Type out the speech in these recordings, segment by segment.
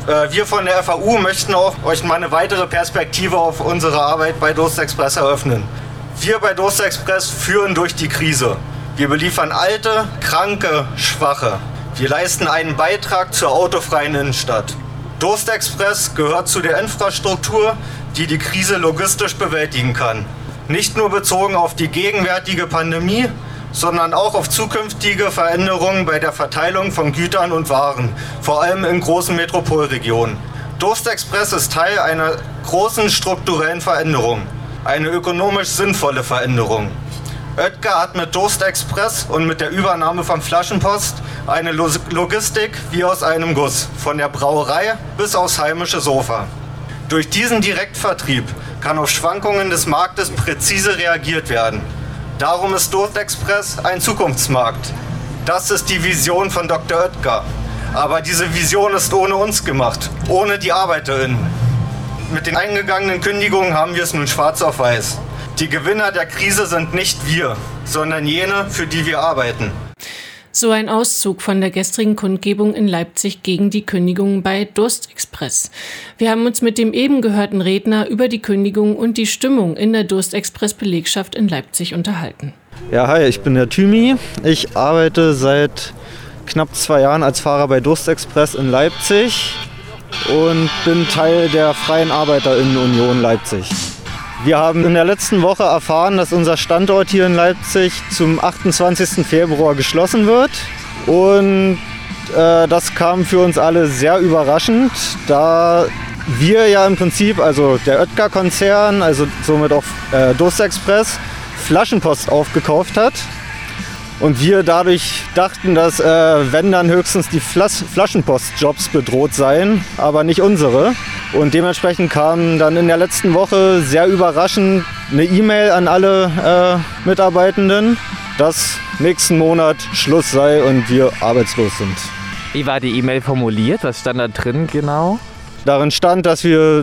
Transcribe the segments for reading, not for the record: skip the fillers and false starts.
Wir von der FAU möchten auch euch mal eine weitere Perspektive auf unsere Arbeit bei Durstexpress eröffnen. Wir bei Durstexpress führen durch die Krise. Wir beliefern Alte, Kranke, Schwache. Wir leisten einen Beitrag zur autofreien Innenstadt. Durstexpress gehört zu der Infrastruktur, die die Krise logistisch bewältigen kann. Nicht nur bezogen auf die gegenwärtige Pandemie, sondern auch auf zukünftige Veränderungen bei der Verteilung von Gütern und Waren, vor allem in großen Metropolregionen. Durstexpress ist Teil einer großen strukturellen Veränderung, eine ökonomisch sinnvolle Veränderung. Oetker hat mit Durstexpress und mit der Übernahme von Flaschenpost eine Logistik wie aus einem Guss, von der Brauerei bis aufs heimische Sofa. Durch diesen Direktvertrieb kann auf Schwankungen des Marktes präzise reagiert werden. Darum ist Durstexpress ein Zukunftsmarkt. Das ist die Vision von Dr. Oetker. Aber diese Vision ist ohne uns gemacht, ohne die ArbeiterInnen. Mit den eingegangenen Kündigungen haben wir es nun schwarz auf weiß. Die Gewinner der Krise sind nicht wir, sondern jene, für die wir arbeiten. So ein Auszug von der gestrigen Kundgebung in Leipzig gegen die Kündigung bei Durstexpress. Wir haben uns mit dem eben gehörten Redner über die Kündigung und die Stimmung in der Durstexpress-Belegschaft in Leipzig unterhalten. Ja, hi, ich bin der Thymi. Ich arbeite seit knapp 2 Jahren als Fahrer bei Durstexpress in Leipzig und bin Teil der Freien ArbeiterInnen-Union Leipzig. Wir haben in der letzten Woche erfahren, dass unser Standort hier in Leipzig zum 28. Februar geschlossen wird. Und das kam für uns alle sehr überraschend, da wir ja im Prinzip, also der Oetker-Konzern, also somit auch Durstexpress, Flaschenpost aufgekauft hat. Und wir dadurch dachten, dass wenn dann höchstens die Flaschenpost-Jobs bedroht seien, aber nicht unsere. Und dementsprechend kam dann in der letzten Woche sehr überraschend eine E-Mail an alle Mitarbeitenden, dass nächsten Monat Schluss sei und wir arbeitslos sind. Wie war die E-Mail formuliert? Was stand da drin genau? Darin stand, dass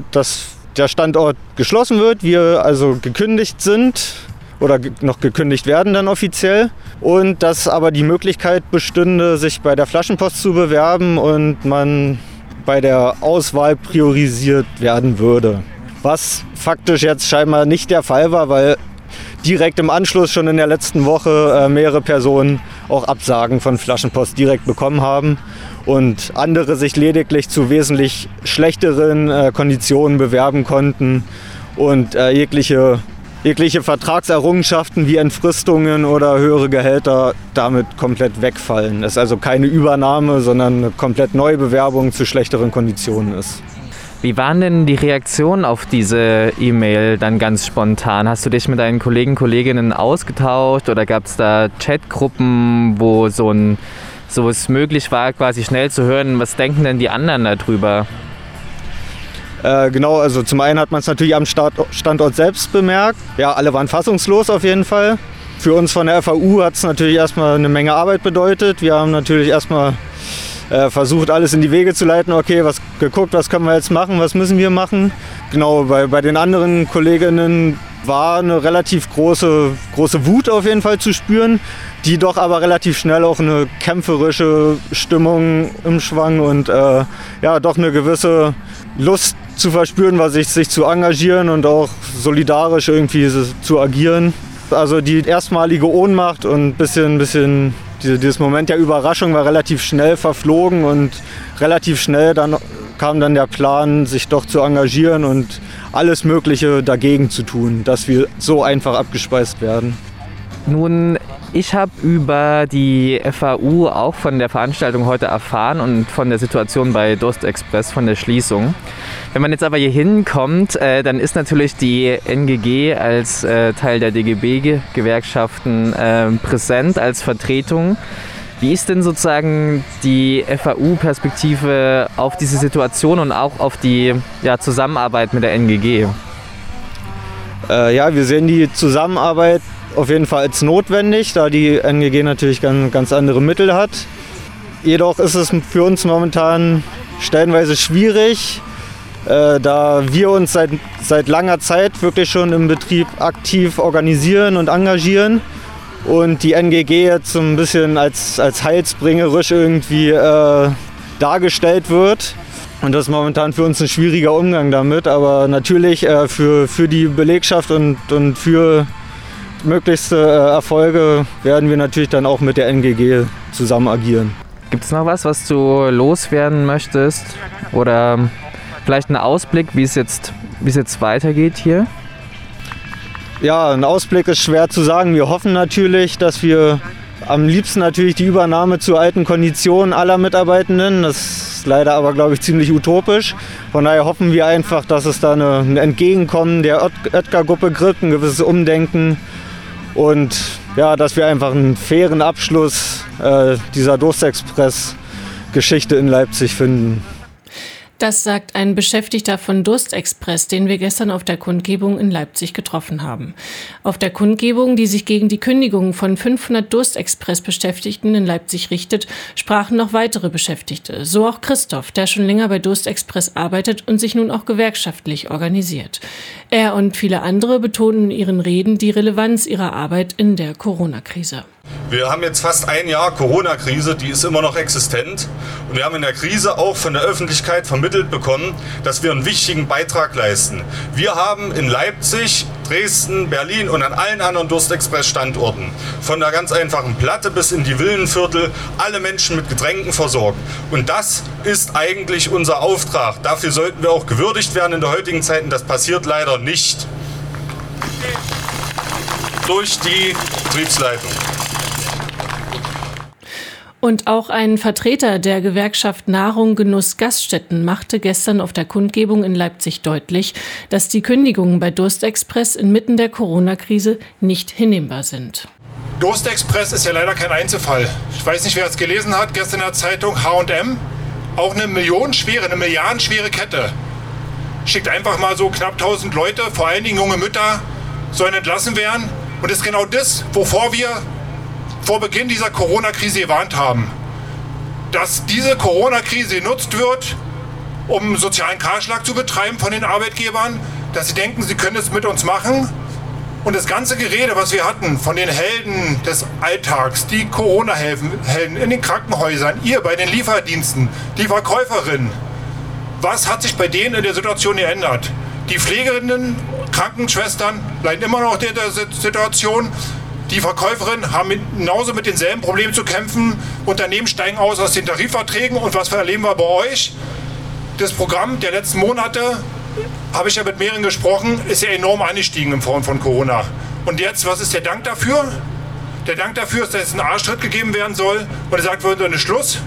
der Standort geschlossen wird, wir also gekündigt sind oder noch gekündigt werden dann offiziell und dass aber die Möglichkeit bestünde, sich bei der Flaschenpost zu bewerben und man bei der Auswahl priorisiert werden würde. Was faktisch jetzt scheinbar nicht der Fall war, weil direkt im Anschluss schon in der letzten Woche mehrere Personen auch Absagen von Flaschenpost direkt bekommen haben und andere sich lediglich zu wesentlich schlechteren Konditionen bewerben konnten und jegliche Vertragserrungenschaften wie Entfristungen oder höhere Gehälter damit komplett wegfallen. Es also keine Übernahme, sondern eine komplett neue Bewerbung zu schlechteren Konditionen ist. Wie waren denn die Reaktionen auf diese E-Mail dann ganz spontan? Hast du dich mit deinen Kollegen, Kolleginnen ausgetauscht oder gab es da Chatgruppen, wo sowas möglich war, quasi schnell zu hören, was denken denn die anderen darüber? Genau, also zum einen hat man es natürlich am Standort selbst bemerkt. Ja, alle waren fassungslos auf jeden Fall. Für uns von der FAU hat es natürlich erstmal eine Menge Arbeit bedeutet. Wir haben natürlich erstmal versucht, alles in die Wege zu leiten. Okay, was können wir jetzt machen, was müssen wir machen. Genau, bei den anderen Kolleginnen war eine relativ große Wut auf jeden Fall zu spüren, die doch aber relativ schnell auch eine kämpferische Stimmung umschwang und doch eine gewisse Lust zu verspüren, sich zu engagieren und auch solidarisch irgendwie zu agieren. Also die erstmalige Ohnmacht und dieses Moment der Überraschung war relativ schnell verflogen und relativ schnell kam dann der Plan, sich doch zu engagieren und alles Mögliche dagegen zu tun, dass wir so einfach abgespeist werden. Nun, ich habe über die FAU auch von der Veranstaltung heute erfahren und von der Situation bei Durstexpress, von der Schließung. Wenn man jetzt aber hier hinkommt, dann ist natürlich die NGG als Teil der DGB-Gewerkschaften präsent als Vertretung. Wie ist denn sozusagen die FAU-Perspektive auf diese Situation und auch auf die Zusammenarbeit mit der NGG? Wir sehen die Zusammenarbeit auf jeden Fall als notwendig, da die NGG natürlich ganz andere Mittel hat. Jedoch ist es für uns momentan stellenweise schwierig, da wir uns seit langer Zeit wirklich schon im Betrieb aktiv organisieren und engagieren und die NGG jetzt so ein bisschen als heilsbringerisch irgendwie dargestellt wird. Und das ist momentan für uns ein schwieriger Umgang damit. Aber natürlich für die Belegschaft und für möglichste Erfolge werden wir natürlich dann auch mit der NGG zusammen agieren. Gibt es noch was du loswerden möchtest? Oder vielleicht einen Ausblick, wie es jetzt weitergeht hier? Ja, ein Ausblick ist schwer zu sagen. Wir hoffen natürlich, dass wir am liebsten natürlich die Übernahme zu alten Konditionen aller Mitarbeitenden. Das ist leider aber, glaube ich, ziemlich utopisch. Von daher hoffen wir einfach, dass es da ein Entgegenkommen der Oetker-Gruppe gibt, ein gewisses Umdenken und ja, dass wir einfach einen fairen Abschluss dieser Durstexpress-Geschichte in Leipzig finden. Das sagt ein Beschäftigter von Durstexpress, den wir gestern auf der Kundgebung in Leipzig getroffen haben. Auf der Kundgebung, die sich gegen die Kündigung von 500 Durstexpress-Beschäftigten in Leipzig richtet, sprachen noch weitere Beschäftigte. So auch Christoph, der schon länger bei Durstexpress arbeitet und sich nun auch gewerkschaftlich organisiert. Er und viele andere betonen in ihren Reden die Relevanz ihrer Arbeit in der Corona-Krise. Wir haben jetzt fast ein Jahr Corona-Krise, die ist immer noch existent. Und wir haben in der Krise auch von der Öffentlichkeit vermittelt bekommen, dass wir einen wichtigen Beitrag leisten. Wir haben in Leipzig, Dresden, Berlin und an allen anderen Durstexpress-Standorten von der ganz einfachen Platte bis in die Villenviertel alle Menschen mit Getränken versorgt. Und das ist eigentlich unser Auftrag. Dafür sollten wir auch gewürdigt werden in der heutigen Zeit. Und das passiert leider nicht durch die Betriebsleitung. Und auch ein Vertreter der Gewerkschaft Nahrung, Genuss, Gaststätten machte gestern auf der Kundgebung in Leipzig deutlich, dass die Kündigungen bei Durstexpress inmitten der Corona-Krise nicht hinnehmbar sind. Durstexpress ist ja leider kein Einzelfall. Ich weiß nicht, wer es gelesen hat, gestern in der Zeitung H&M, auch eine milliardenschwere Kette. Schickt einfach mal so knapp 1000 Leute, vor allen Dingen junge Mütter, sollen entlassen werden. Und das ist genau das, wovor wir vor Beginn dieser Corona-Krise gewarnt haben. Dass diese Corona-Krise genutzt wird, um sozialen Kahlschlag zu betreiben von den Arbeitgebern, dass sie denken, sie können es mit uns machen. Und das ganze Gerede, was wir hatten von den Helden des Alltags, die Corona-Helden in den Krankenhäusern, ihr bei den Lieferdiensten, die Verkäuferinnen, was hat sich bei denen in der Situation geändert? Die Pflegerinnen, Krankenschwestern leiden immer noch in der Situation. Die Verkäuferinnen haben genauso mit denselben Problemen zu kämpfen. Unternehmen steigen aus den Tarifverträgen. Und was erleben wir bei euch? Das Programm der letzten Monate, habe ich ja mit mehreren gesprochen, ist ja enorm angestiegen in Form von Corona. Und jetzt, was ist der Dank dafür? Der Dank dafür ist, dass jetzt ein Arschtritt gegeben werden soll und gesagt wird, dann ist Schluss.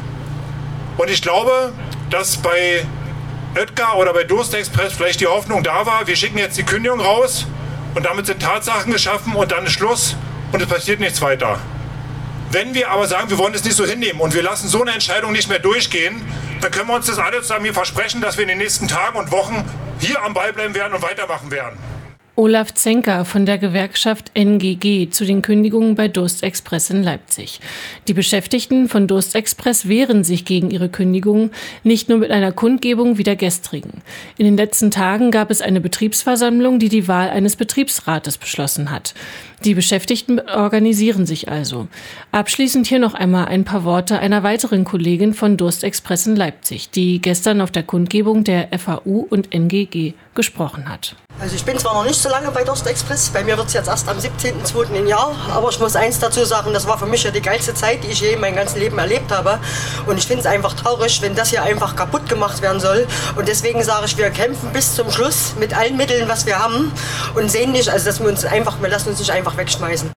Und ich glaube, dass bei Oetker oder bei Durstexpress vielleicht die Hoffnung da war, wir schicken jetzt die Kündigung raus und damit sind Tatsachen geschaffen und dann ist Schluss. Und es passiert nichts weiter. Wenn wir aber sagen, wir wollen es nicht so hinnehmen und wir lassen so eine Entscheidung nicht mehr durchgehen, dann können wir uns das alle zusammen hier versprechen, dass wir in den nächsten Tagen und Wochen hier am Ball bleiben werden und weitermachen werden. Olaf Zenker von der Gewerkschaft NGG zu den Kündigungen bei Durstexpress in Leipzig. Die Beschäftigten von Durstexpress wehren sich gegen ihre Kündigungen, nicht nur mit einer Kundgebung wie der gestrigen. In den letzten Tagen gab es eine Betriebsversammlung, die die Wahl eines Betriebsrates beschlossen hat. Die Beschäftigten organisieren sich also. Abschließend hier noch einmal ein paar Worte einer weiteren Kollegin von Durstexpress in Leipzig, die gestern auf der Kundgebung der FAU und NGG gesprochen hat. Also ich bin zwar noch nicht so lange bei Durstexpress, bei mir wird es jetzt erst am 17.02. ein Jahr, aber ich muss eins dazu sagen, das war für mich ja die geilste Zeit, die ich je in meinem ganzen Leben erlebt habe. Und ich finde es einfach traurig, wenn das hier einfach kaputt gemacht werden soll. Und deswegen sage ich, wir kämpfen bis zum Schluss mit allen Mitteln, was wir haben und sehen nicht, also dass wir lassen uns nicht einfach wegschmeißen.